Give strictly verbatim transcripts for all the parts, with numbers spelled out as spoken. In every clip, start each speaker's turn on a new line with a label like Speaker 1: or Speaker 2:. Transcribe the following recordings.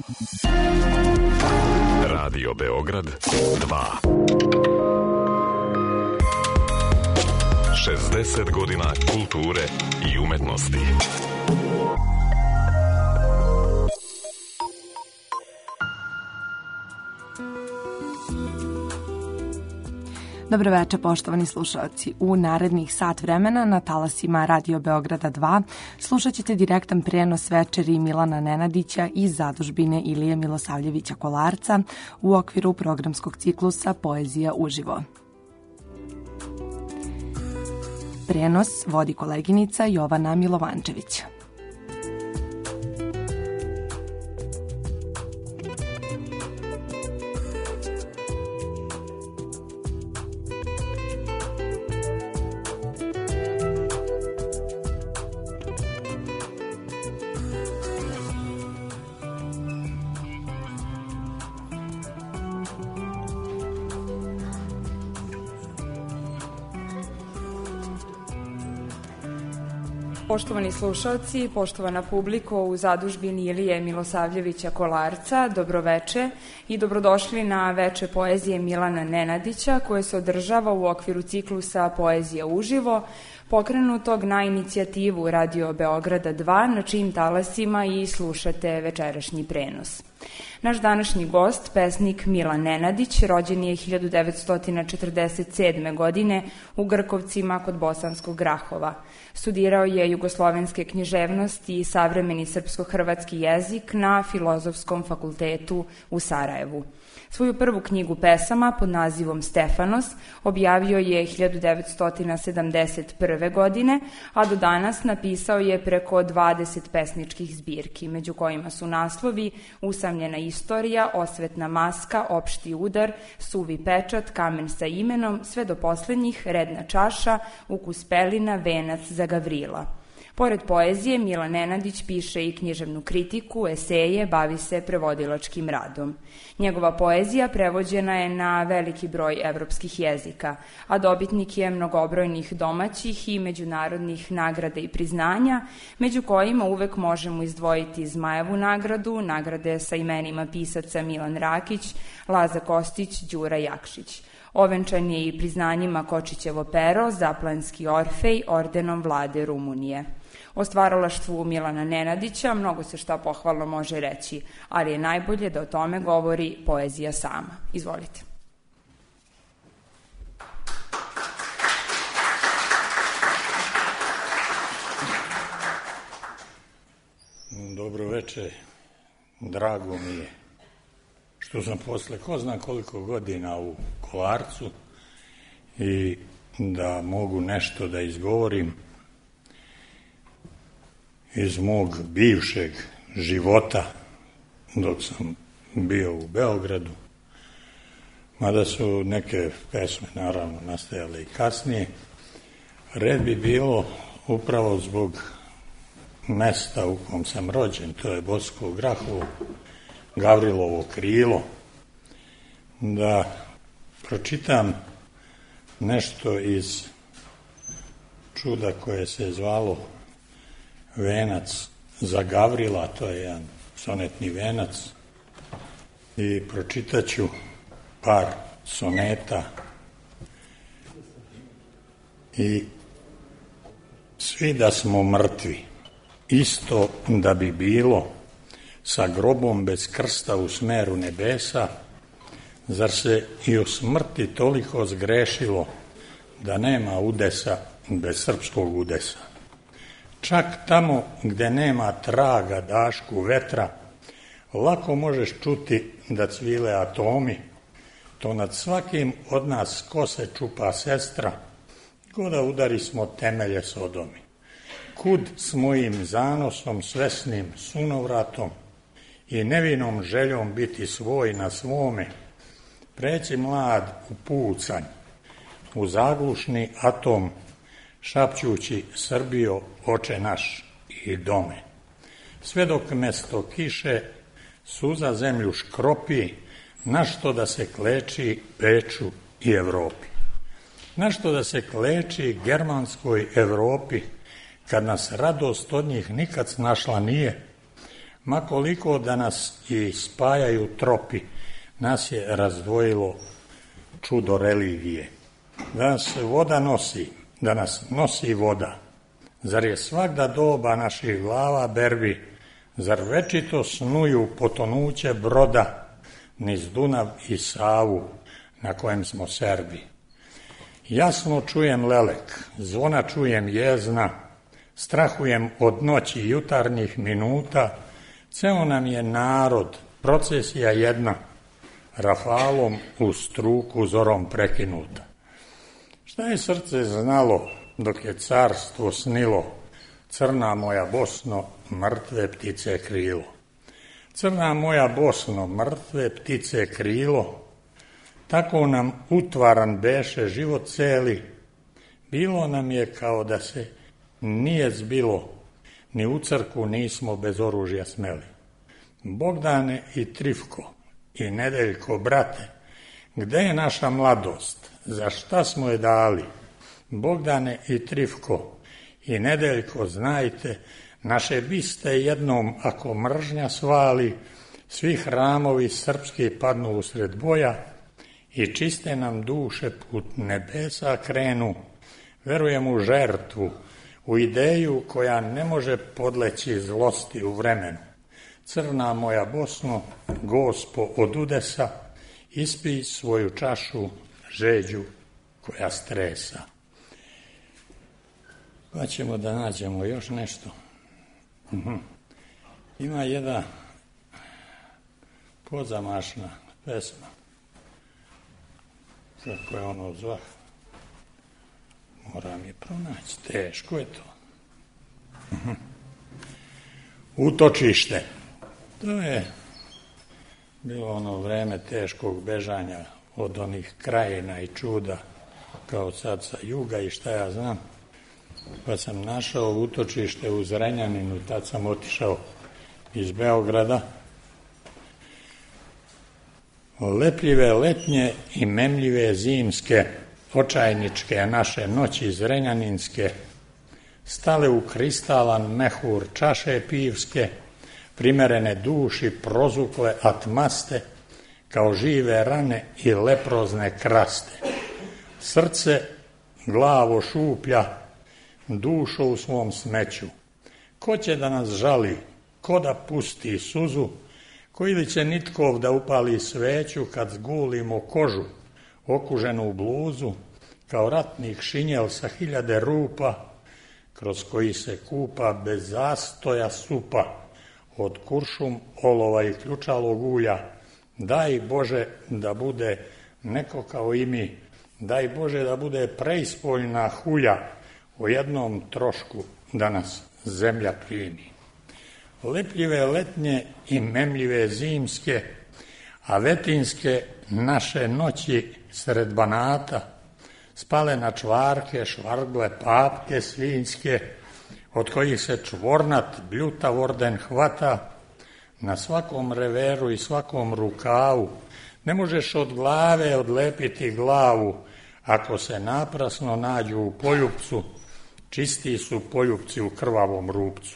Speaker 1: Radio Beograd dva. šezdeset godina kulture i umetnosti.
Speaker 2: Dobroveče, poštovani slušalci. U narednih sat vremena na talasima Radio Beograda dva slušat ćete direktan prenos večeri Milana Nenadića iz zadužbine Ilije Milosavljevića Kolarca u okviru programskog ciklusa Poezija uživo. Prenos vodi koleginica Jovana Milovančević.
Speaker 3: Poštovani slušalci, poštovana publiko u zadužbini Ilije Milosavljevića Kolarca, dobroveče i dobrodošli na veče poezije Milana Nenadića koje se održava u okviru ciklusa Poezija uživo, pokrenutog na inicijativu Radio Beograda dva, na čijim talasima i slušate večerašnji prenos. Naš današnji gost, pesnik Milan Nenadić, rođen je hiljadu devetsto četrdeset sedme. godine u Grkovcima kod Bosanskog Grahova. Studirao je jugoslovenske književnosti i savremeni srpsko-hrvatski jezik na Filozofskom fakultetu u Sarajevu. Svoju prvu knjigu pesama pod nazivom Stefanos objavio je hiljadu devetsto sedamdeset prve. godine, a do danas napisao je preko dvadeset pesničkih zbirki, među kojima su naslovi Usamljena istorija, Osvetna maska, Opšti udar, Suvi pečat, Kamen sa imenom, sve do poslednjih Redna čaša, Ukus pelina, Venac za Gavrila. Pored poezije, Milan Nenadić piše i književnu kritiku, eseje, bavi se prevodilačkim radom. Njegova poezija prevođena je na veliki broj evropskih jezika, a dobitnik je mnogobrojnih domaćih i međunarodnih nagrada i priznanja, među kojima uvek možemo izdvojiti Zmajevu nagradu, nagrade sa imenima pisaca Milan Rakić, Laza Kostić, Đura Jakšić. Ovenčan je i priznanjima Kočićevo pero, Zaplanski orfej, ordenom vlade Rumunije. O stvaralaštvu Milana Nenadića mnogo se šta pohvalno može reći, ali je najbolje da o tome govori poezija sama. Izvolite.
Speaker 4: Dobro veče, drago mi je što sam posle ko zna koliko godina u Kolarcu i da mogu nešto da izgovorim iz mog bivšeg života dok sam bio u Beogradu, mada su neke pesme naravno nastajale i kasnije. Red bi bilo upravo zbog mesta u kom sam rođen, to je Bosansko Grahovo, Gavrilovo krilo, da pročitam nešto iz čuda koje se zvalo Venac za Gavrila, to je jedan sonetni venac, i pročitaću par soneta. I svi da smo mrtvi, isto da bi bilo, sa grobom bez krsta u smeru nebesa, zar se i u smrti toliko zgrešilo da nema udesa bez srpskog udesa? Čak tamo gde nema traga dašku vetra, lako možeš čuti da cvile atomi, to nad svakim od nas kose čupa sestra, ko da udari smo temelje Sodomi. Kud s mojim zanosom svesnim sunovratom i nevinom željom biti svoj na svome, preći mlad u pucanj, u zaglušni atom, šapćući Srbijo, oče naš i dome. Sve dok mesto kiše suza zemlju škropi, našto da se kleči Beču i Evropi. Našto da se kleči germanskoj Evropi, kad nas radost od njih nikad snašla nije, Ma koliko da nas i spajaju tropi, nas je razdvojilo čudo religije. Da nas voda nosi, da nas nosi voda. Zar je svakda doba naših glava berbi, zar večito snuju potonuće broda niz Dunav i Savu na kojem smo Serbi. Jasno čujem lelek, zvona čujem jezna, strahujem od noći jutarnjih minuta, ceo nam je narod, procesija jedna, rafalom u struku zorom prekinuta. Šta je srce znalo dok je carstvo snilo, crna moja Bosno, mrtve ptice krilo. Crna moja Bosno, mrtve ptice krilo, tako nam utvaran beše život celi, bilo nam je kao da se nije zbilo, ni u crku nismo bez oružja smeli. Bogdane i Trifko i Nedeljko, brate, gde je naša mladost, za šta smo je dali? Bogdane i Trifko i Nedeljko, znajte, naše biste jednom, ako mržnja svali, svi hramovi srpski padnu usred boja i čiste nam duše put nebesa krenu. Verujem u žrtvu, u ideju koja ne može podleći zlosti u vremenu. Crna moja Bosno, Gospo od udesa, ispij svoju čašu žeđu koja stresa. Pa ćemo da nađemo još nešto. Uhum. Ima jedna pozamašna pesma. Kako je ono zvah? Moram je pronaći. Teško je to. Uhum. Utočište. To je bilo ono vreme teškog bežanja od onih krajina i čuda, kao sad sa juga i šta ja znam. Pa sam našao utočište u Zrenjaninu, tad sam otišao iz Beograda. Lepljive letnje i memljive zimske, očajničke naše noći zrenjaninske, stale u kristalan mehur čaše pivske, primerene duši prozukle atmaste, kao žive rane i leprozne kraste. Srce glavo šuplja, dušo u svom smeću. Ko će da nas žali, ko da pusti suzu, ko ili će nitkov da upali sveću kad zgulimo kožu, okuženu u bluzu, kao ratnik šinjel sa hiljade rupa, kroz koji se kupa bez zastoja supa, od kuršum, olova i ključalog ulja. Daj Bože da bude neko kao i mi, daj Bože da bude preispoljna hulja, o jednom trošku da nas zemlja primi. Lepljive letnje i memljive zimske, a vetinske naše noći sred Banata, spale na čvarke, švargle, papke svinjske, od kojih se čvornat bljuta orden hvata, na svakom reveru i svakom rukavu. Ne možeš od glave odlepiti glavu, ako se naprasno nađu u poljupcu, čisti su poljupci u krvavom rupcu.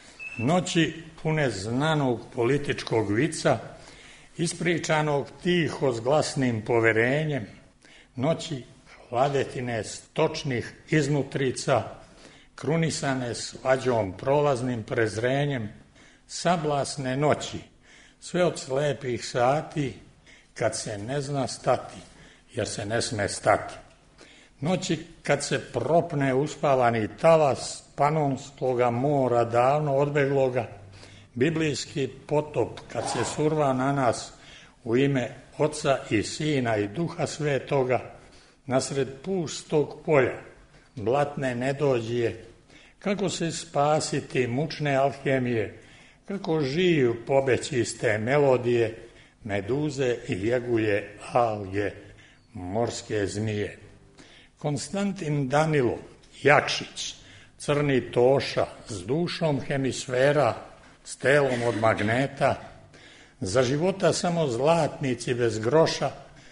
Speaker 4: Noći pune znanog političkog vica, ispričanog tiho s glasnim poverenjem, noći hladetine stočnih iznutrica, krunisane svađom prolaznim prezrenjem, sablasne noći, sve od slepih sati, kad se ne zna stati, jer se ne sme stati. Noći kad se propne uspavani talas Panonskoga mora davno odbegloga, biblijski potop kad se surva na nas u ime Oca i Sina i Duha Svetoga, nasred pustog polja, blatne nedođije, kako se spasiti mučne alhemije, kako žiju pobeći iz te melodije, meduze i jegulje, alge, morske zmije. Konstantin Danilo, Jakšić, Crni Toša, s dušom hemisfera, s telom od magneta, za života samo zlatnici bez groša,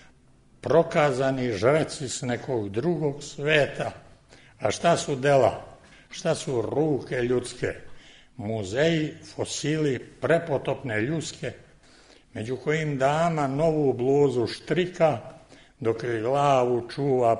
Speaker 4: prokazani žreci s nekog drugog sveta. A šta su dela, šta su ruke ljudske, muzeji, fosili prepotopne ljuske, među kojim dama novu bluzu štrika, dok joj glavu čuva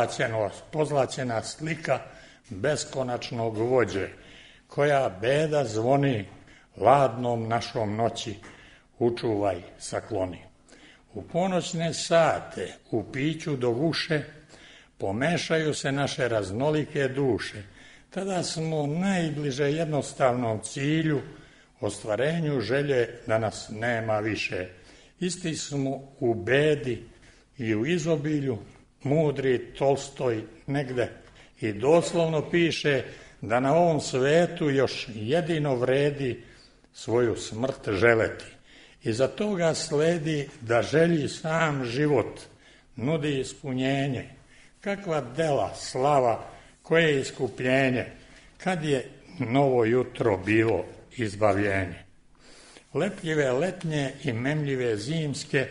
Speaker 4: pozlaćena slika beskonačnog vođe, koja beda zvoni ladnom našom noći, učuvaj sakloni. U ponoćne sate, u piću do guše, pomešaju se naše raznolike duše. Tada smo najbliže jednostavnom cilju, ostvarenju želje da nas nema više. Isti smo u bedi i u izobilju, mudri Tolstoj negde i doslovno piše da na ovom svetu još jedino vredi svoju smrt želeti. Iza toga sledi da želji sam život nudi ispunjenje. Kakva dela, slava, koje iskupljenje, kad je novo jutro bilo izbavljenje. Lepljive letnje i memljive zimske,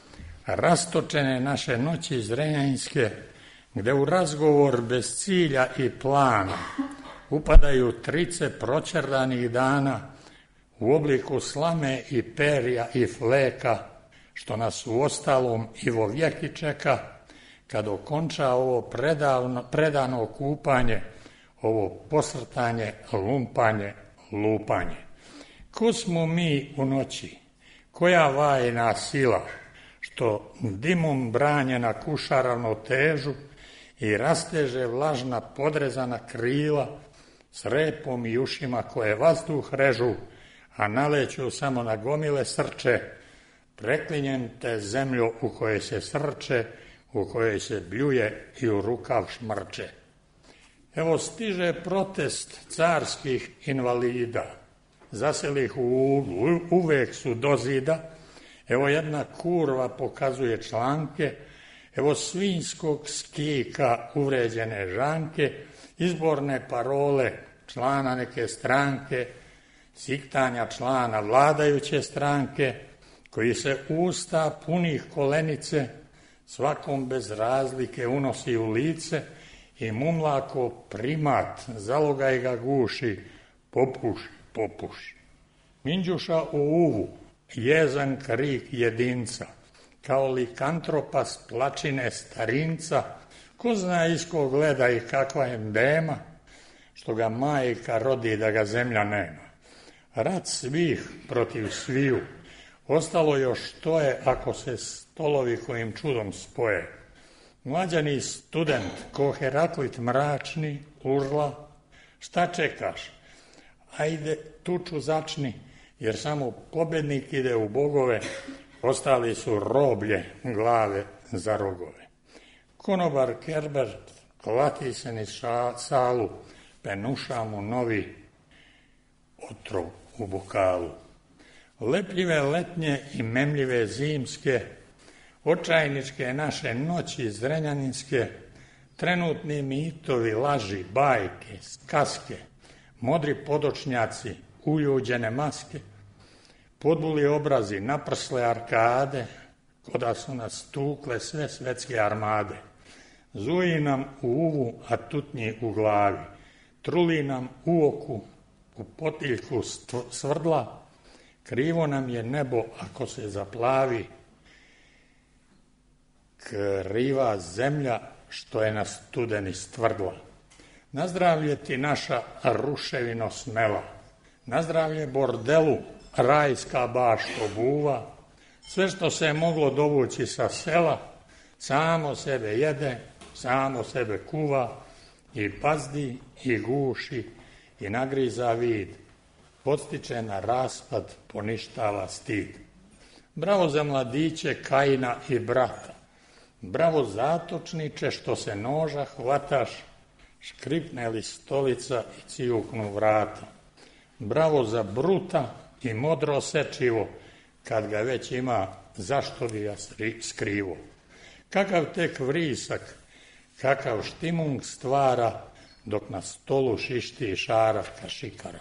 Speaker 4: rastočene naše noći zrenjanjske, gde u razgovor bez cilja i plana upadaju trice proćerdanih dana u obliku slame i perja i fleka, što nas u ostalom i vo vjeki čeka, kad okonča ovo predavno, predano kupanje, ovo posrtanje, lumpanje, lupanje. Ko smo mi u noći, koja vajna sila, što dimom branjena kuša ravnotežu i rasteže vlažna podrezana krila s repom i ušima koje vazduh režu, a naleću samo na gomile srče, preklinjen te zemlju u kojoj se srče, u kojoj se bljuje i u rukav šmrče. Evo stiže protest carskih invalida, zaselih u uglu, uvek su do zida, evo jedna kurva pokazuje članke, evo svinjskog skika uvređene žanke, izborne parole člana neke stranke, siktanja člana vladajuće stranke, koji se usta punih kolenice svakom bez razlike unosi u lice i mumlako primat zalogaj ga guši, popuši, popuši. Minđuša u uvu, jezan krik jedinca, kao likantropa s plačine starinca, ko zna isko gleda i kakva endema, što ga majka rodi da ga zemlja nema. Rat svih protiv sviju, ostalo još to je ako se stolovi kojim čudom spoje. Mlađani student, ko Heraklit mračni, urla, šta čekaš? Ajde tuču začni, jer samo pobednik ide u bogove, ostali su roblje glave za rogove. Konobar Kerbert klati se niz salu, penuša mu novi otrov u bokalu. Lepljive letnje i memljive zimske, očajničke naše noći zrenjaninske, trenutni mitovi, laži, bajke, skaske, modri podočnjaci, uljuđene maske, podbuli obrazi, naprsle arkade, koda su nas tukle sve svetske armade. Zuji nam u uvu, a tutnji u glavi, truli nam u oku, u potiljku svrdla, krivo nam je nebo ako se zaplavi, kriva zemlja što je na studeni stvrdla. Nazdravlje ti naša ruševino smela, nazdravlje bordelu rajska baško buva, sve što se je moglo dovući sa sela, samo sebe jede, samo sebe kuva i pazdi i guši i nagriza vid, podstiče na raspad, poništava stid. Bravo za mladiće Kajina i brata, bravo zatočniče što se noža hvataš, škripne li stolica i cijuknu vrata. Bravo za bruta i modro sečivo, kad ga već ima, zašto bi ja skrivo. Kakav tek vrisak, kakav štimung stvara, dok na stolu šišti šaravka šikara.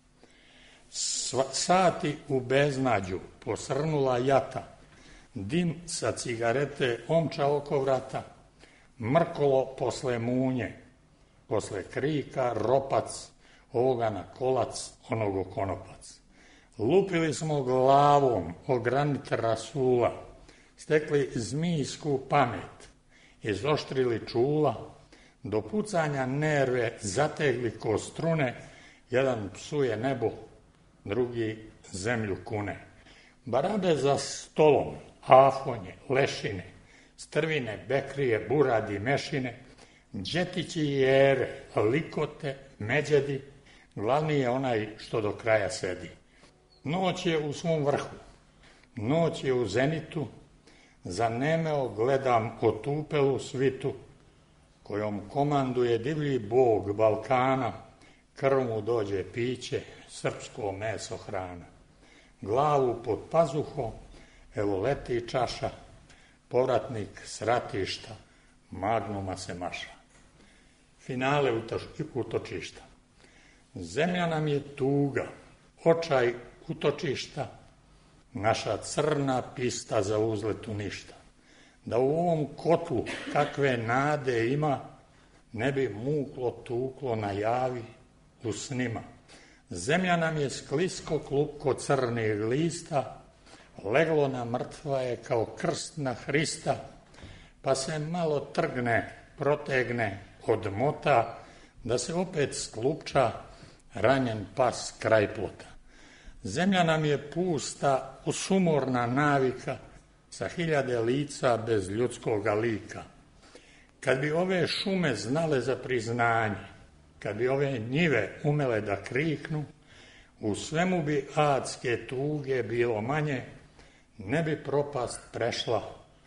Speaker 4: Sati u beznađu posrnula jata, dim sa cigarete omča oko vrata, mrkolo posle munje, posle krika ropac, ovoga na kolac, onog o konopac. Lupili smo glavom o granit rasula, stekli zmijsku pamet, izoštrili čula, do pucanja nerve zategli ko strune, jedan psuje nebo, drugi zemlju kune. Barabe za stolom, afonje, lešine, strvine, bekrije, buradi, mešine, džetići i ere, likote, međedi, glavni je onaj što do kraja sedi. Noć je u svom vrhu, noć je u zenitu, zanemeo gledam otupelu svitu, kojom komanduje divlji bog Balkana, krv mu dođe piće, srpsko meso hrana. Glavu pod pazuhom, evo leti čaša, povratnik s ratišta, magnuma se maša. Finale utočišta. Zemlja nam je tuga, očaj utočišta, naša crna pista za uzletu ništa. Da u ovom kotlu kakve nade ima, ne bi muklo tuklo na javi u snima. Zemlja nam je sklisko klupko crnih lista, leglo na mrtva je kao krst na Hrista, pa se malo trgne, protegne, odmota, da se opet sklupča ranjen pas kraj plota. Zemlja nam je pusta, usumorna navika, sa hiljade lica bez ljudskoga lika. Kad bi ove šume znale za priznanje, kad bi ove njive umele da kriknu, u svemu bi adske tuge bilo manje, ne bi propast prešla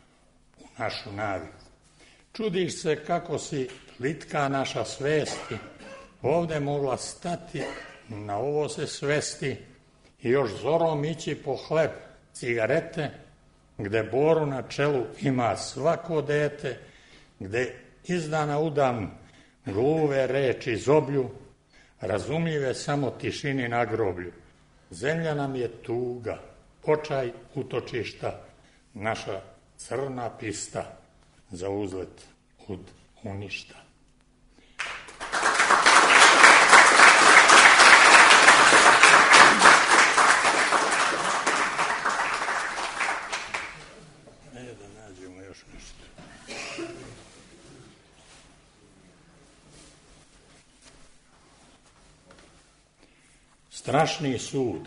Speaker 4: u našu naviku. Čudiš se kako si litka naša svesti, ovde mogla stati, na ovo se svesti i još zorom ići po hleb, cigarete, gde boru na čelu ima svako dete, gde iz dana u dan gluve reči zoblju, razumljive samo tišini na groblju. Zemlja nam je tuga, očaj utočišta, naša crna pista za uzlet ud uništa. Strašni sud,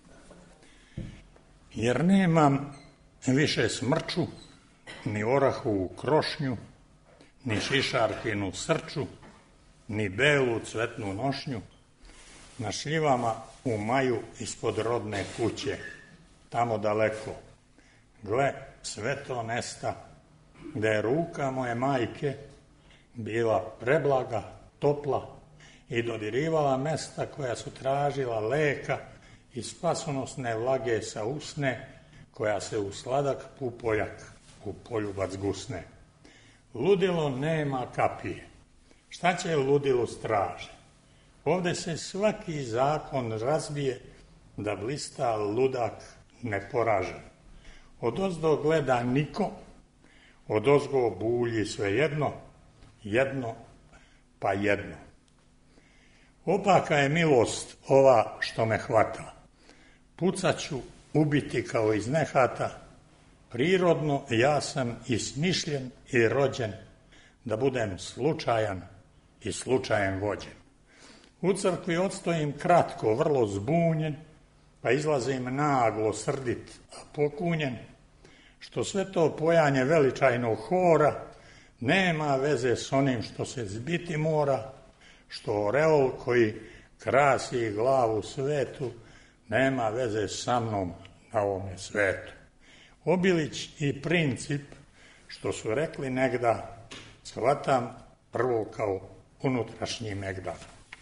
Speaker 4: jer nemam više smrču, ni orahovu krošnju, ni šišarkinu srču, ni belu cvetnu nošnju, na šljivama u maju ispod rodne kuće, tamo daleko. Gle, sve to nesta, gde je ruka moje majke bila preblaga, topla, i dodirivala mesta koja su tražila leka i spasonosne vlage sa usne, koja se u sladak pupoljak u poljubac gusne. Ludilo nema kapije. Šta će ludilu straže? Ovde se svaki zakon razbije da blista ludak neporažen. Odozdo gleda niko, odozgo bulji svejedno, jedno pa jedno. Opaka je milost ova što me hvata. Pucaću, ubiti kao iz nehata. Prirodno ja sam i smišljen i rođen, da budem slučajan i slučajem vođen. U crkvi odstojim kratko, vrlo zbunjen, pa izlazim naglo, srdit, a pokunjen, što sve to pojanje veličajnog hora nema veze s onim što se zbiti mora, što oreol koji krasi glavu svetu nema veze sa mnom na ovome svetu. Obilić i princip, što su rekli negda, shvatam prvo kao unutrašnji megdan.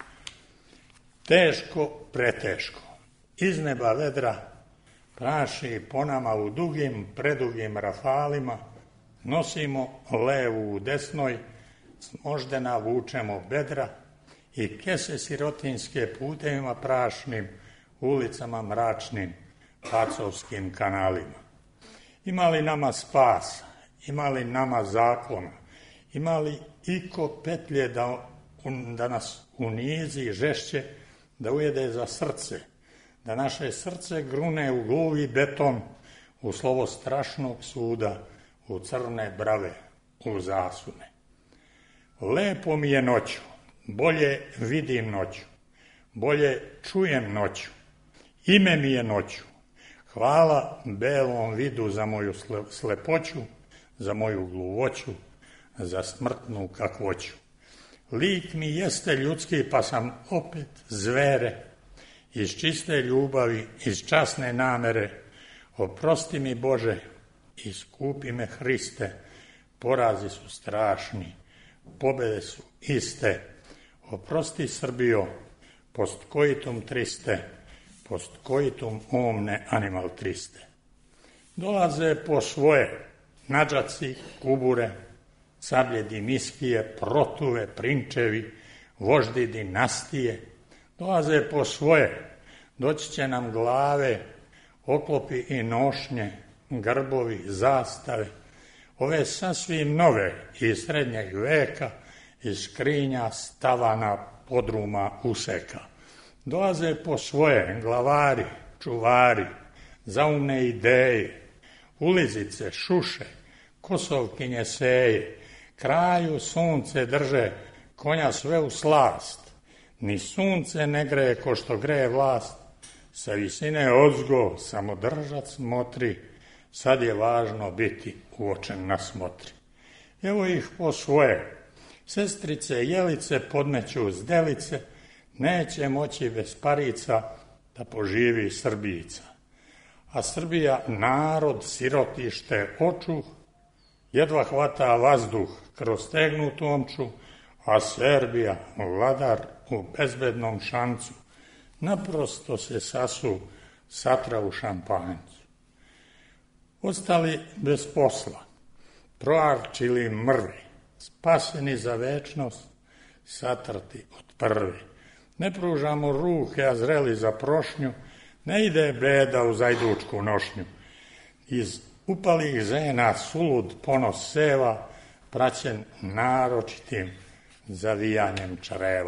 Speaker 4: Teško, preteško, iz neba vedra praši po nama u dugim, predugim rafalima, nosimo levu u desnoj, moždena vučemo bedra i kese sirotinske putevima prašnim, ulicama mračnim, pacovskim kanalima. Ima li nama spasa, ima li nama zaklona, ima li iko petlje da, da nas unizi žešće da ujede za srce, da naše srce grune u gluvi beton, u slovo strašnog suda, u crne brave, u zasune. Lepo mi je noću, bolje vidim noću, bolje čujem noću, ime mi je noću. Hvala belom vidu za moju slepoću, za moju gluvoću, za smrtnu kakvoću. Lik mi jeste ljudski, pa sam opet zvere, iz čiste ljubavi, iz časne namere. Oprosti mi Bože, iskupi me Hriste, porazi su strašni, pobede su iste. Oprosti Srbijo, post coitum triste, post coitum omne animal triste. Dolaze po svoje, nadžaci, kubure, sablje dimiskije, protuve, prinčevi, voždi dinastije. Dolaze po svoje, doći će nam glave, oklopi i nošnje, grbovi, zastave, ove sasvim nove iz srednjeg veka, iz skrinja, stavana, podruma, useka. Dolaze po svoje glavari, čuvari, zaumne ideje, ulizice, šuše, kosovkinje seje, kraju sunce drže, konja sve u slast. Ni sunce ne greje ko što greje vlast, sa visine ozgo samodržac motri, sad je važno biti uočen na smotri. Evo ih po svoje, sestrice Jelice podmeću zdelice, neće moći bez parica da poživi Srbijica. A Srbija narod sirotište očuh, jedva hvata vazduh kroz stegnutu omču, a Serbija vladar u bezbednom šancu, naprosto se sasu satra u šampanjcu. Ostali bez posla, proarčili mrve, spaseni za večnost, satrati od prve. Ne pružamo ruke, a zreli za prošnju, ne ide beda u zajdučku nošnju. Iz upalih žena sulud ponos seva, praćen naročitim zavijanjem čreva.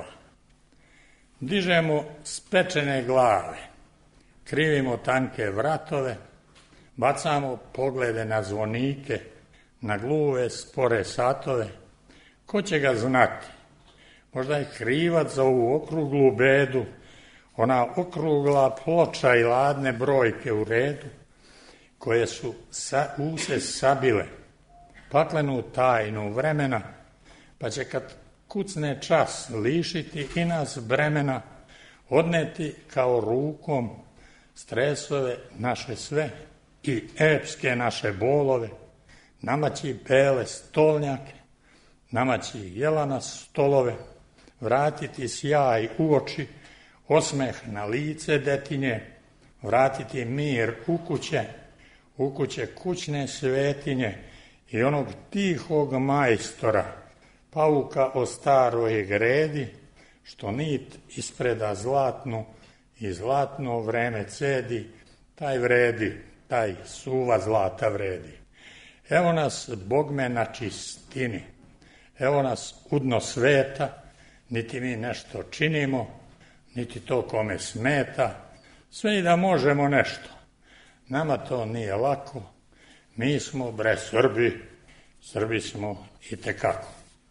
Speaker 4: Dižemo spečene glave, krivimo tanke vratove, bacamo poglede na zvonike, na gluve spore satove. Ko će ga znati? Možda je krivac za ovu okruglu bedu, ona okrugla ploča i ladne brojke u redu, koje su sa, use sabile, paklenu tajnu vremena, pa će kad kucne čas lišiti i nas bremena, odneti kao rukom stresove naše sve i epske naše bolove, namaći bele stolnjake, namaći jelana stolove, vratiti sjaj u oči, osmeh na lice detinje, vratiti mir u kuće, u kuće kućne svetinje i onog tihog majstora, pauka o staroj gredi, što nit ispreda zlatnu i zlatno vreme cedi, taj vredi, taj suva zlata vredi. Evo nas, Bogme, na čistini, evo nas udno sveta, niti mi nešto činimo, niti to kome smeta, sve i da možemo nešto. Nama to nije lako, mi smo bre Srbi, Srbi smo i tekako.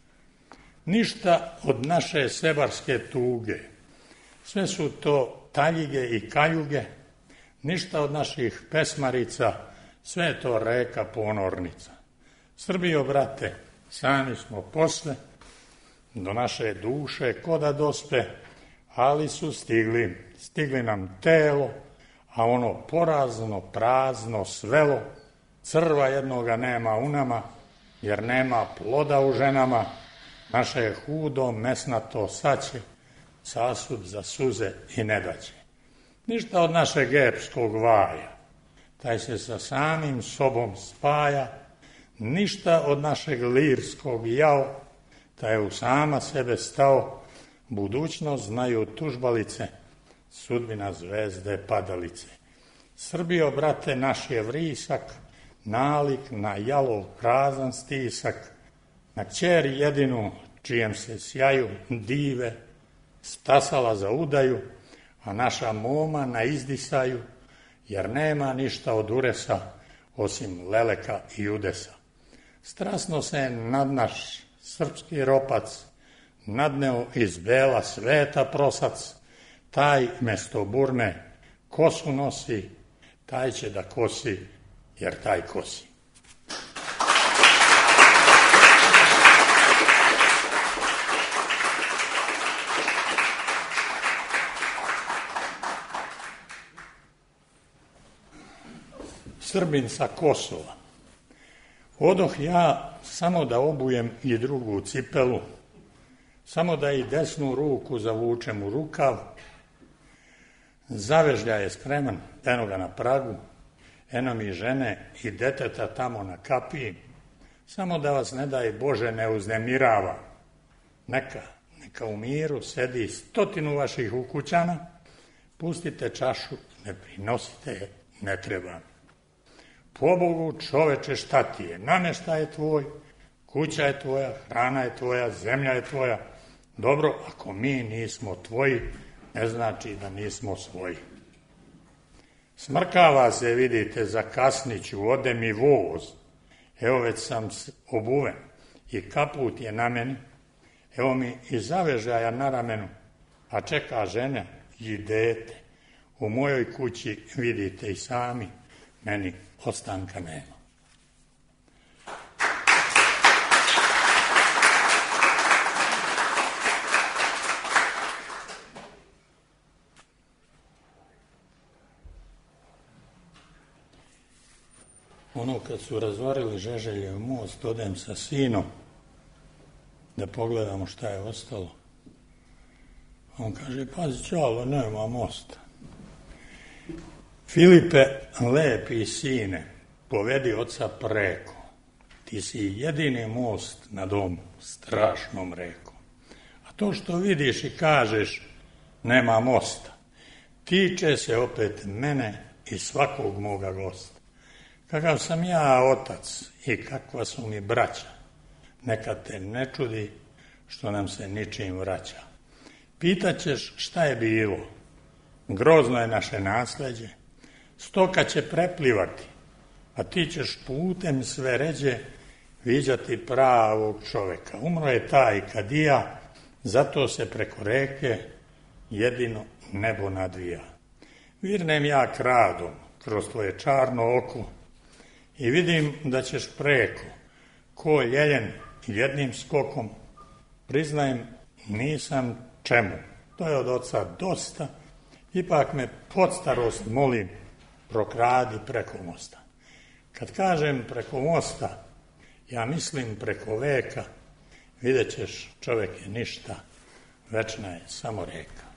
Speaker 4: Ništa od naše sebarske tuge, sve su to taljige i kaljuge, ništa od naših pesmarica, sve je to reka ponornica. Srbijo, brate, sami smo posle, do naše duše ko da dospe, ali su stigli, stigli nam telo, a ono porazno, prazno, svelo, crva jednoga nema u nama, jer nema ploda u ženama, naše je hudo, mesnato saće, sasud za suze i nedaće. Ništa od našeg epskog vaja, taj se sa samim sobom spaja, ništa od našeg lirskog jao, taj je u sama sebe stao, budućnost znaju tužbalice, sudbina zvezde padalice. Srbijo, brate, naš je vrisak, nalik na jalov prazan stisak, na kćeri jedinu, čijem se sjaju dive, stasala za udaju, a naša moma na izdisaju, jer nema ništa od uresa, osim leleka i udesa. Strasno se nad naš srpski ropac nadneo iz bela sveta prosac, taj mesto burme kosu nosi, taj će da kosi, jer taj kosi. Srbin sa Kosova. Odoh ja samo da obujem i drugu cipelu, samo da i desnu ruku zavučem u rukav, zavežlja je spreman, eno ga na pragu, eno mi žene i deteta tamo na kapiji, samo da vas ne daj Bože ne uznemirava. Neka, neka u miru sedi stotinu vaših ukućana, pustite čašu, ne prinosite je, ne treba mi. Pobogu, čoveče, šta ti je? Nameštaj je tvoj, kuća je tvoja, hrana je tvoja, zemlja je tvoja. Dobro, ako mi nismo tvoji, ne znači da nismo svoji. Smrkava se, vidite, za kasniću, ode mi voz. Evo već sam obuven i kaput je na meni. Evo mi i zavežaja na ramenu, a čeka žena i dete. U mojoj kući, vidite i sami, meni ostanka nema. Ono kad su razvarili Žeželjev most, odem sa sinom da pogledamo šta je ostalo. On kaže, pazi čalo, nema mosta. Filipe, lepi sine, povedi oca preko. Ti si jedini most nad ovom strašnom rekom. A to što vidiš i kažeš, nema mosta, tiče se opet mene i svakog moga gosta. Kakav sam ja otac i kakva su mi braća, neka te ne čudi što nam se ničim vraća. Pitaćeš šta je bilo, grozno je naše nasleđe, stoka će preplivati, a ti ćeš putem sve ređe viđati pravog čoveka. Umro je taj kadija, zato se preko reke jedino nebo nadvija. Virnem ja kradom kroz tvoje čarno oko i vidim da ćeš preko, ko ljeljen jednim skokom, priznajem nisam čemu. To je od oca dosta, ipak me pod starost molim, prokradi preko mosta. Kad kažem preko mosta, ja mislim preko veka, vidjet ćeš, čovjek je ništa, večna je samo reka.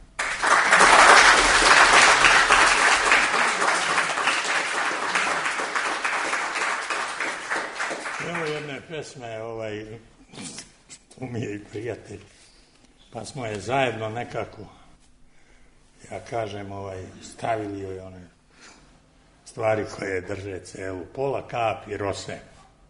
Speaker 4: Evo jedne pesme, ovaj, tu mi je i prijatelj, pa smo je zajedno nekako, ja kažem, ovaj, stavili joj one stvari koje drže celu, pola kapi rose.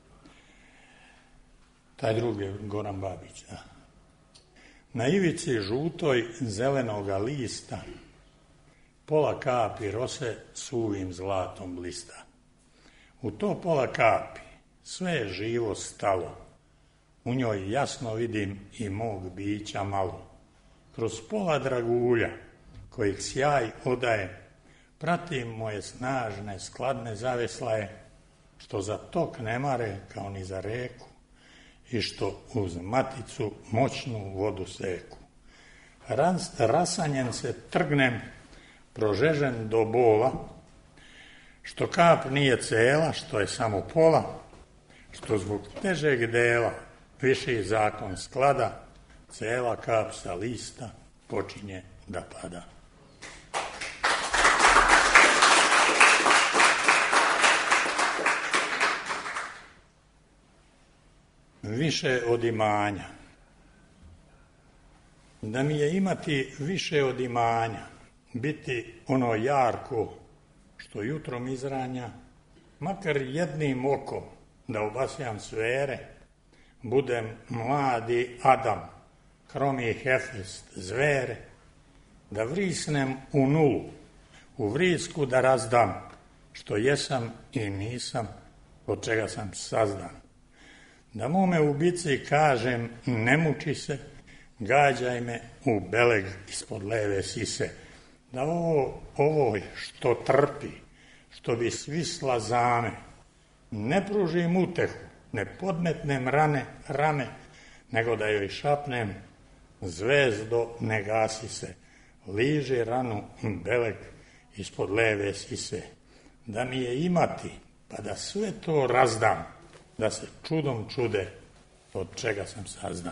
Speaker 4: Taj drugi je Goran Babić, da. Na ivici žutoj zelenoga lista pola kapi rose suvim zlatom blista. U to pola kapi sve je živo stalo, u njoj jasno vidim i mog bića malo. Kroz pola dragulja, kojih sjaj odaje, pratim moje snažne, skladne zaveslaje, što za tok ne mare kao ni za reku i što uz maticu moćnu vodu seku. Ras, rasanjen se trgnem, prožežen do bola, što kap nije cela, što je samo pola, što zbog težeg dela viši zakon sklada, cela kap sa lista počinje da pada. Više od imanja. Da mi je imati više od imanja, biti ono jarko što jutrom izranja, makar jednim okom da obasjam sfere, budem mladi Adam, kromi Hefest zvere, da vrisnem u nulu, u vrisku da razdam, što jesam i nisam, od čega sam sazdan. Da mome ubici kažem, ne muči se, gađaj me u beleg ispod leve sise. Da ovo, ovo što trpi, što bi svisla zame, ne pružim utehu, ne podmetnem rane, rame, nego da joj šapnem, zvezdo ne gasi se, liže ranu beleg ispod leve sise. Da mi je imati, pa da sve to razdam, da se čudom čude od čega sam sazdan.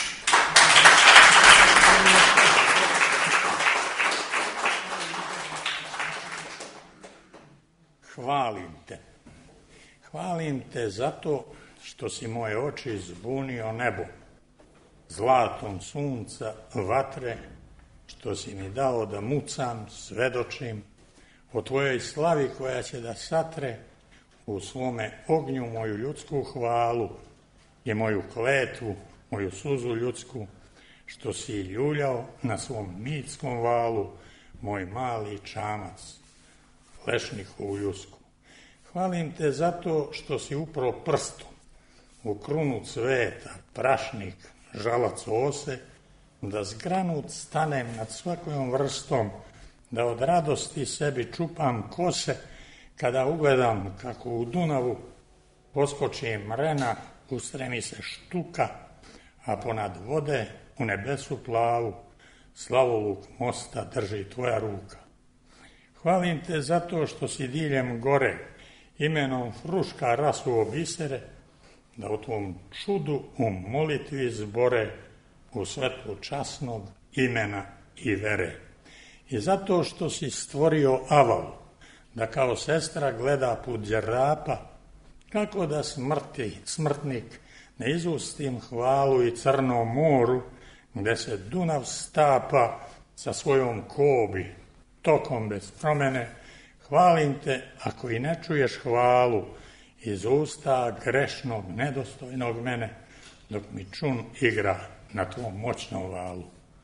Speaker 4: Hvalim te. Hvalim te zato što si moje oči zbunio nebo, zlatom sunca, vatre, što si mi dao da mucam, svedočim o tvojoj slavi koja će da satre u svome ognju moju ljudsku hvalu i moju kletvu, moju suzu ljudsku, što si ljuljao na svom mitskom valu moj mali čamac, lešnihovu ljusku. Hvalim te zato što si upro prstom u krunu cveta, prašnik, žalac ose, da zgranut stanem nad svakojom vrstom, da od radosti sebi čupam kose, kada ugledam kako u Dunavu poskoči mrena, ustremi se štuka, a ponad vode u nebesu plavu slavoluk mosta drži tvoja ruka. Hvalim te zato što si diljem gore imenom fruška rasu bisere, da u tvom čudu u molitvi zbore u svetlu časnog imena i vere. I zato što si stvorio avalu, da kao sestra gleda put đerapa, kako da smrti, smrtnik ne izustim hvalu i crnom moru, gde se Dunav stapa sa svojom kobi, tokom bez promene. Hvalim te ako i ne čuješ hvalu iz usta grešnog, nedostojnog mene, dok mi čun igra na tvom moćnom valu.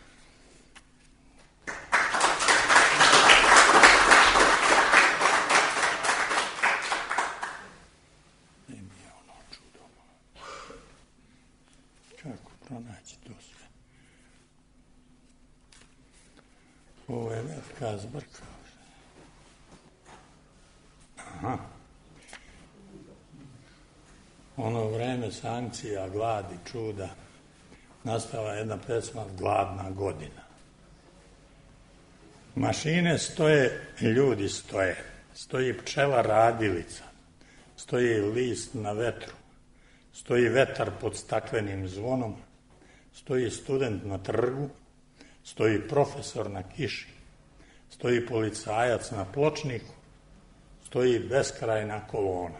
Speaker 4: Kako pronaći to sve? Ovo je velika zbrka. Aha. Ono vreme sankcija, gladi, čuda, nastala jedna pesma Gladna godina. Mašine stoje, ljudi stoje, stoji pčela radilica, stoji list na vetru, stoji vetar pod staklenim zvonom, stoji student na trgu, stoji profesor na kiši, stoji policajac na pločniku, stoji beskrajna kolona,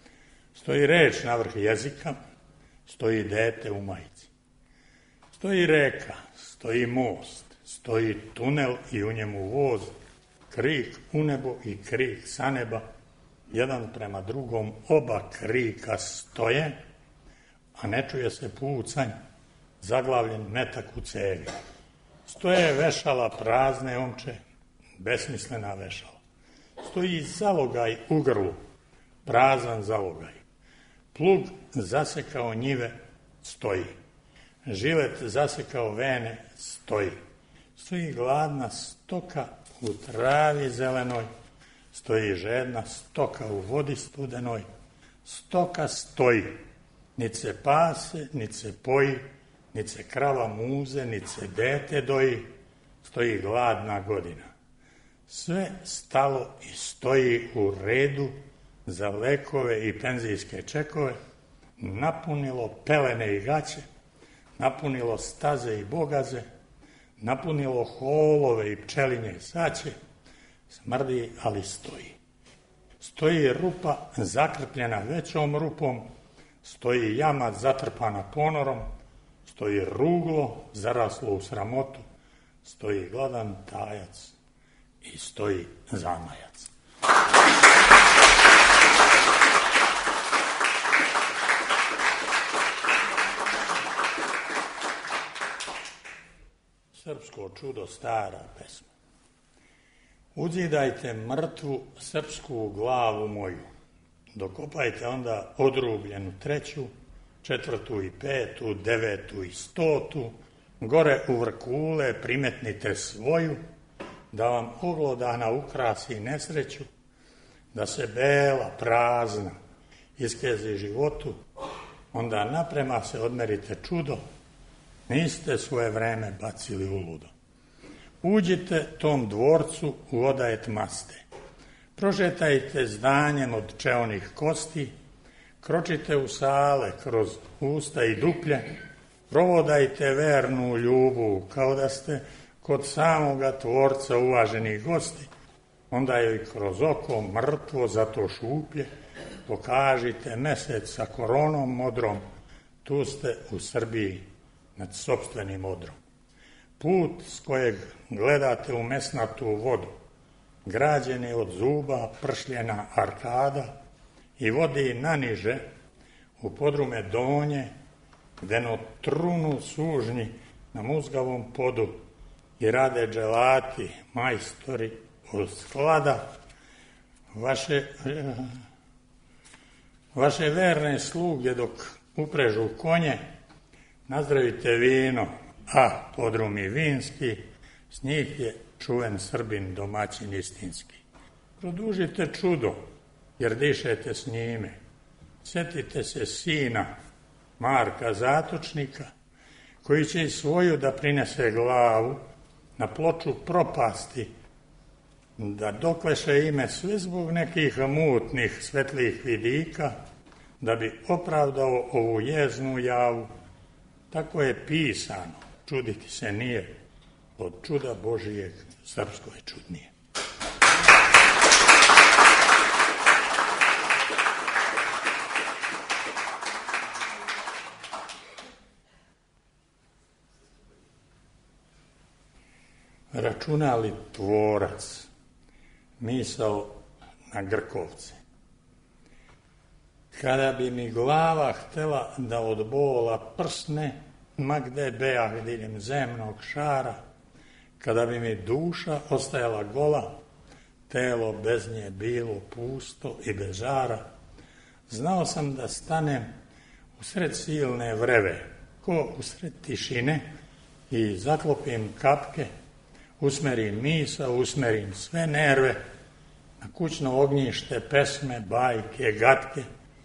Speaker 4: stoji reč na vrh jezika, stoji dete u majici, stoji reka, stoji most, stoji tunel i u njemu voz, krik u nebo i krik sa neba, jedan prema drugom oba krika stoje, a ne čuje se pucanj, zaglavljen metak u cevi. Stoje vešala prazne omče, besmislena vešala. Stoji zalogaj u grlu, prazan zalogaj. Plug zasekao njive, stoji. Žilet zasekao vene, stoji. Stoji gladna stoka u travi zelenoj, stoji žedna stoka u vodi studenoj. Stoka stoji, nit se pase, nit se poji, nit se krava muze, nit se dete doji, stoji gladna godina. Sve stalo i stoji u redu za lekove i penzijske čekove, napunilo pelene i gaće, napunilo staze i bogaze, napunilo holove i pčelinje saće, smrdi, ali stoji. Stoji rupa zakrpljena većom rupom, stoji jama zatrpana ponorom, stoji ruglo zaraslo u sramotu, stoji gladan tajac i stoji zamajac. Srpsko čudo stara pesma. Uzidajte mrtvu srpsku glavu moju, dokopajte onda odrubljenu treću, četvrtu i petu, devetu i stotu, gore u vrkule primetnite svoju, da vam oglodana ukrasi nesreću, da se bela, prazna iskezi životu, onda naprema se odmerite čudo, niste svoje vreme bacili u ludo. Uđite tom dvorcu u odajet maste, prošetajte zdanjem od čeonih kosti, kročite u sale kroz usta i duplje, provodajte vernu ljubu kao da ste kod samoga tvorca uvaženi gosti, onda joj kroz oko mrtvo zato šuplje pokažite mesec sa koronom modrom, tu ste u Srbiji nad sopstvenim odrom. Put s kojeg gledate u mesnatu vodu, građen je od zuba pršljena arkada i vodi naniže u podrume donje, gde no trunu sužnji na muzgavom podu i rade dželati, majstori od sklada. Vaše, vaše verne sluge dok uprežu konje, nazdravite vino, a podrumi vinski, s njih je čuven Srbin domaćin istinski. Produžite čudo, jer dišete s njime. Sjetite se sina Marka Zatočnika, koji će i svoju da prinese glavu na ploču propasti, da dokleše ime sve zbog nekih mutnih svetlih vidika, da bi opravdao ovu jeznu javu. Tako je pisano, čuditi se nije, od čuda Božijeg srpsko je čudnije. Računa li tvorac misao na Grkovce? Kada bi mi glava htela da od bola prsne, ma gde bejah diljem zemnog šara, kada bi mi duša ostajala gola, telo bez nje bilo pusto i bez žara, znao sam da stanem usred silne vreve, ko usred tišine, i zaklopim kapke, usmerim misa, usmerim sve nerve na kućno ognjište pesme, bajke, gatke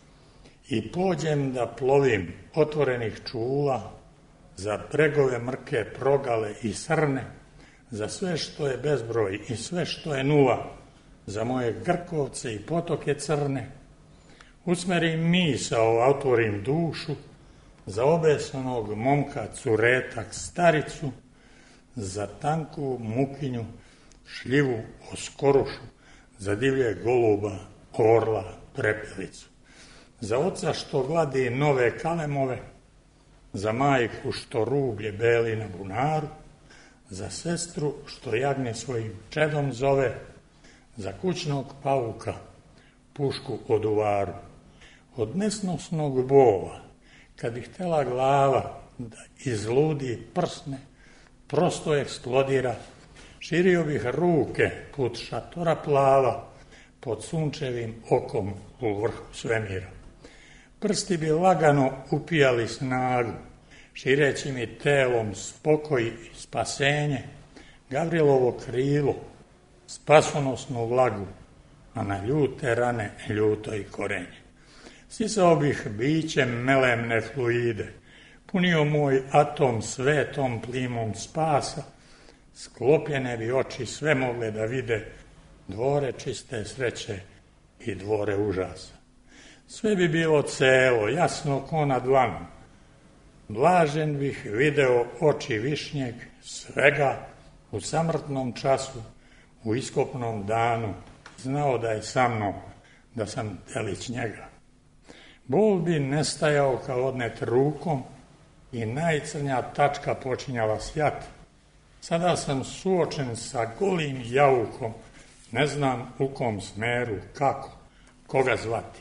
Speaker 4: i pođem da plovim otvorenih čula za bregove mrke, progale i srne, za sve što je bezbroj i sve što je nula, za moje Grkovce i potoke crne. Usmerim misao, otvorim dušu za obesanog momka curetak staricu, za tanku mukinju, šljivu, oskorušu, za divlje goluba, orla, prepelicu. Za oca što gladi nove kalemove, za majku što rublje beli na bunaru, za sestru što jagnje svojim čedom zove, za kućnog pauka, pušku od uvaru. Od nesnosnog bova, kad bi htela glava da izludi prsne, prosto eksplodira, širio bih ruke put šatora plava, pod sunčevim okom u vrhu svemira. Prsti bi lagano upijali snagu, šireći mi telom spokoj i spasenje, Gavrilovo krilo, spasonosnu vlagu, a na ljute rane ljuto i korenje. Sisao bih bićem melemne fluide, punio moj atom svetom plimom spasa, sklopljene bi oči sve mogle da vide dvore čiste sreće i dvore užasa. Sve bi bilo celo, jasno ko na dlanu. Blažen bih video oči višnjeg svega u samrtnom času, u iskopnom danu, znao da je sa mnom, da sam delić njega. Bol bi nestajao kao odnet rukom i najcrnja tačka počinjala sjat. Sada sam suočen sa golim jaukom, ne znam u kom smeru, kako, koga zvati.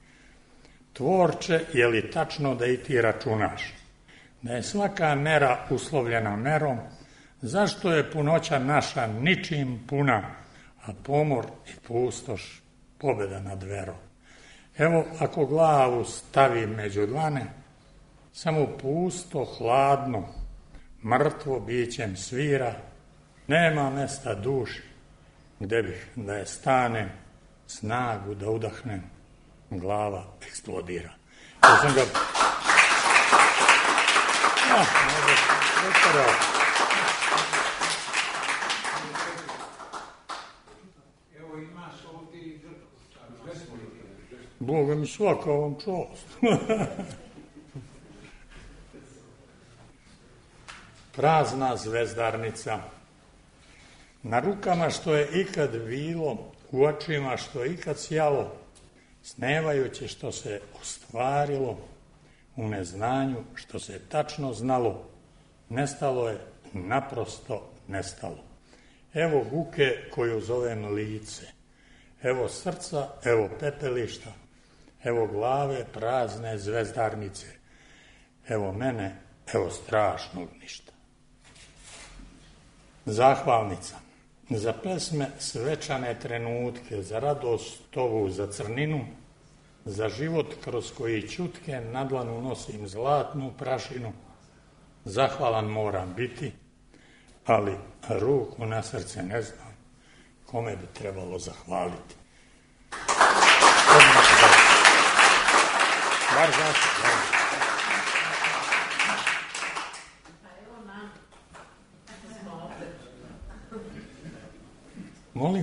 Speaker 4: Tvorče, je li tačno da i ti računaš? Da je svaka mera uslovljena merom, Zašto je punoća naša ničim puna, a pomor i pustoš pobjeda nad verom? Evo, ako glavu stavim među dlane, samo pusto, hladno, mrtvo bićem svira, nema mesta duši gde bih da je stanem, snagu da udahnem, glava eksplodira. Ja sam ga... Ja, možda,
Speaker 5: Evo imaš ovdje i
Speaker 4: Boga mi svaka vam čast. Prazna zvezdarnica. Na rukama što je ikad bilo, u očima što je ikad sjalo, snevajući što se ostvarilo, u neznanju što se tačno znalo, nestalo je, naprosto nestalo. Evo buke koju zovem lice, evo srca, evo pepelišta, evo glave prazne zvezdarnice, evo mene, evo strašnog ništa. Zahvalnica za pesme svečane trenutke, za radost ovu, za crninu, za život kroz koji ćutke na dlanu nosim zlatnu prašinu. Zahvalan moram biti, ali ruku na srce ne znam kome bi trebalo zahvaliti. Bar zato, bar. Molim?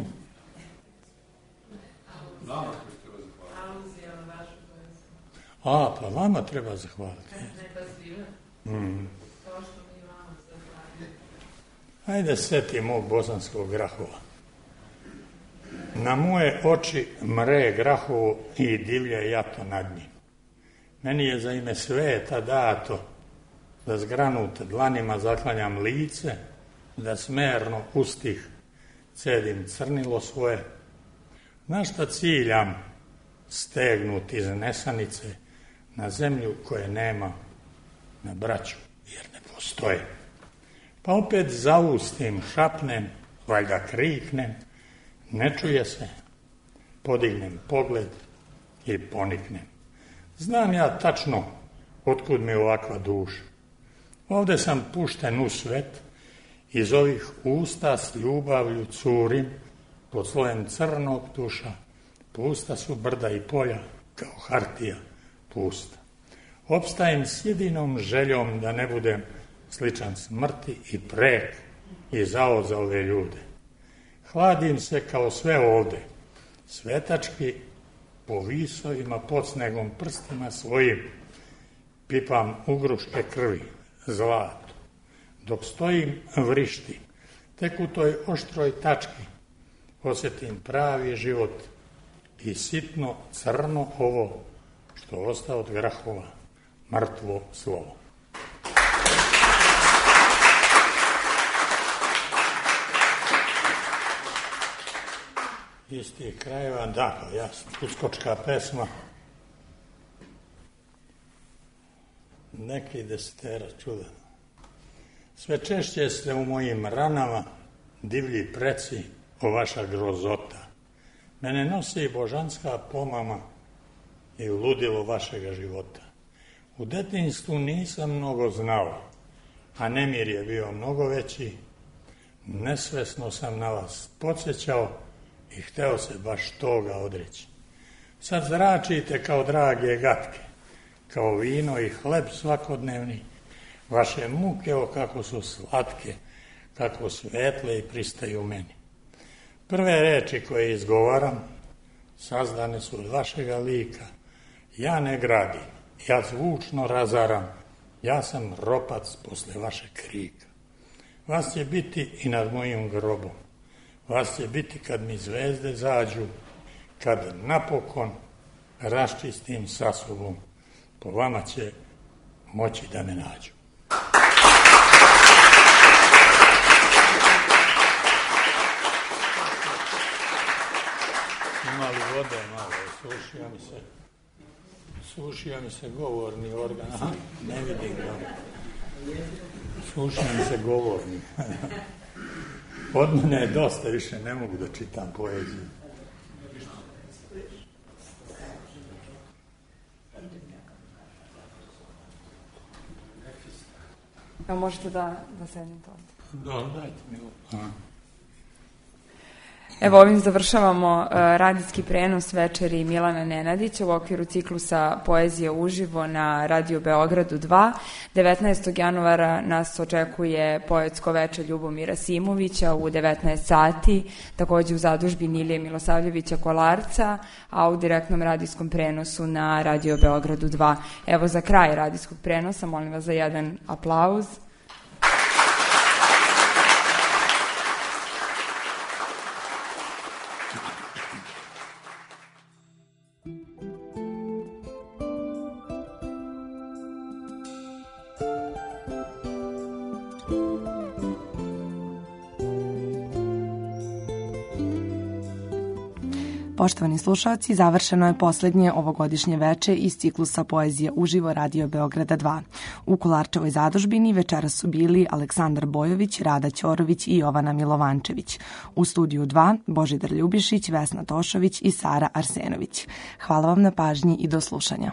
Speaker 4: A, pa vama treba zahvaliti. Mm. Hajde seti mog bosanskog grahova. Na moje oči mre grahovo i divlje jato nad njim. Meni je za ime sveta dato da zgranute dlanima zaklanjam lice, da smerno ustih cedim crnilo svoje. Na šta ciljam stegnut iz nesanice na zemlju koje nema, na braću jer ne postoje. Pa opet zaustim, šapnem, valjda kriknem, ne čuje se, podignem pogled i poniknem. Znam ja tačno otkud mi ovakva duša. Ovde sam pušten u svet, iz ovih usta s ljubavlju curim, pod slojem crnog tuša, pusta su brda i polja, kao hartija pusta. Opstajem s jedinom željom da ne budem sličan smrti i prek i zao za ove ljude. Hladim se kao sve ovde, svetački po visovima pod snegom prstima svojim, pipam ugruške krvi, zlato. Dok stojim, vrištim, tek u toj oštroj tački osjetim pravi život i sitno crno ovo što osta od grahova, mrtvo slovo. Iz tih krajeva, da, jasno, uskočka pesma. Neki desetera čuda. Sve češće ste u mojim ranama, divlji preci, o vaša grozota. Mene nosi božanska pomama i u ludilo vašega života. U detinjstvu nisam mnogo znao, a nemir je bio mnogo veći. Nesvesno sam na vas podsjećao i hteo se baš toga odreći. Sad zračite kao drage gatke, kao vino i hleb svakodnevni. Vaše muke, o kako su slatke, kako svetle i pristaju meni. Prve reči koje izgovaram, sazdane su od vašega lika. Ja ne gradim, ja zvučno razaram, ja sam ropac posle vašeg krika. Vas će biti i nad mojim grobom. Vas će biti kad mi zvezde zađu, kad napokon raščistim sa sobom. Po vama će moći da me nađu. Ima li vode malo? Sušio mi se, sušio mi se govorni organ. Aha, ne vidim ga. Slušam se govornik. Od mene je dosta, više ne mogu da čitam poeziju.
Speaker 3: Evo, možete da, da sednete ovdje.
Speaker 4: Da, dajte mi ovo.
Speaker 3: Evo, ovim završavamo uh, radijski prenos večeri Milana Nenadića u okviru ciklusa Poezija uživo na Radio Beogradu dva. devetnaestog januara nas očekuje poetsko veče Ljubomira Simovića u devetnaest sati, takođe u zadužbini Ilije Milosavljevića Kolarca, a u direktnom radijskom prenosu na Radio Beogradu dva. Evo, za kraj radijskog prenosa, molim vas za jedan aplauz.
Speaker 2: Poštovani slušalci, završeno je poslednje ovogodišnje veče iz ciklusa Poezija uživo Radio Beograda dva. U Kolarčevoj zadužbini večeras su bili Aleksandar Bojović, Rada Ćorović i Jovana Milovančević. U studiju dva Božidar Ljubišić, Vesna Tošović i Sara Arsenović. Hvala vam na pažnji i do slušanja.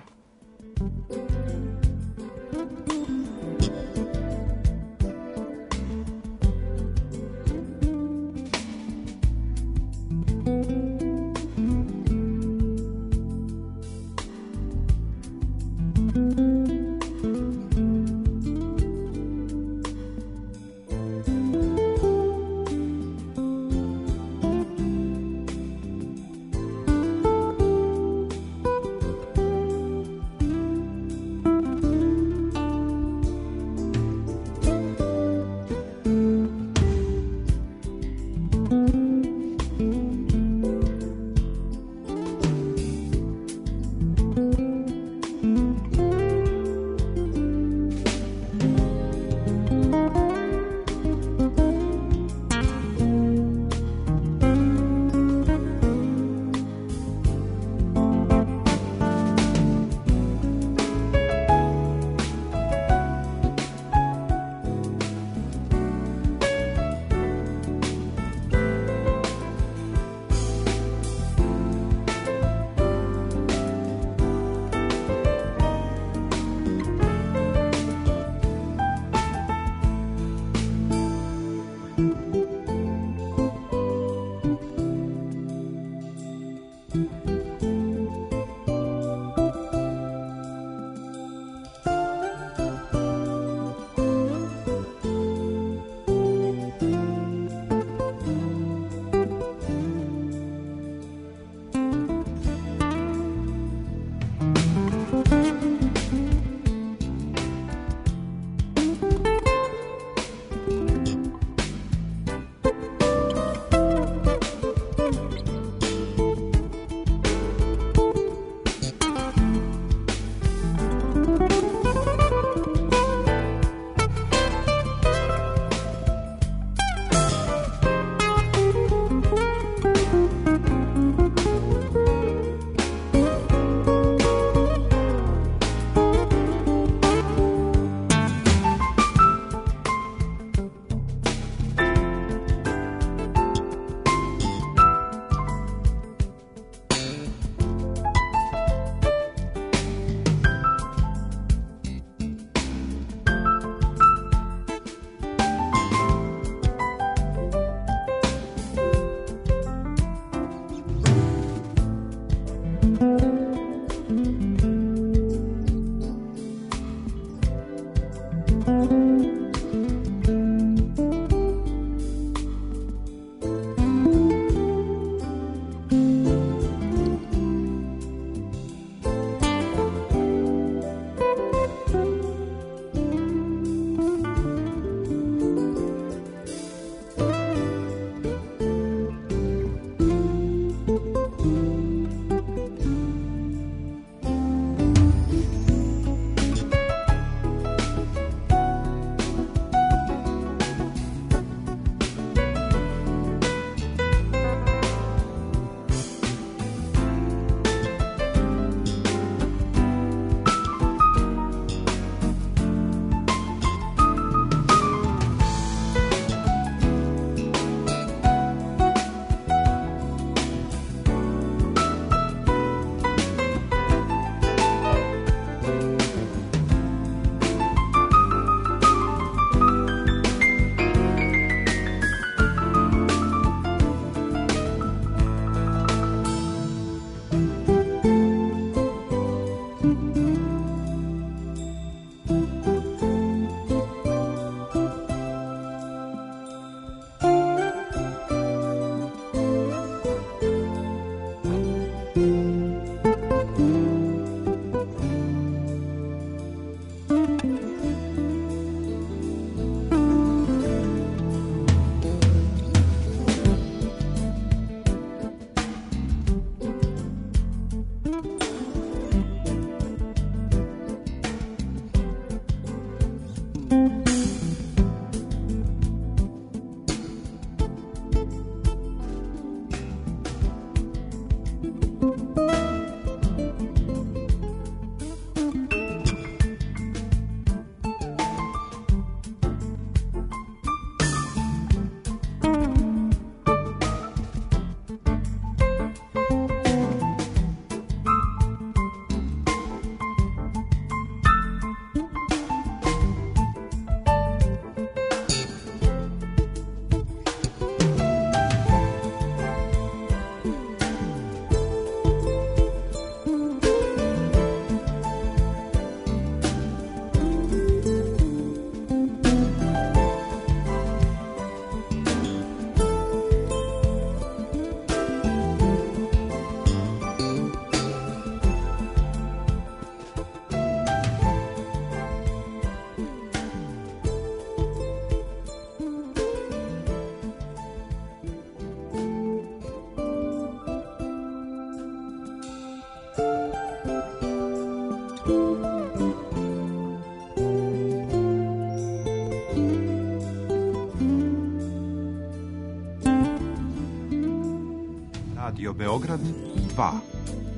Speaker 6: Beograd dva.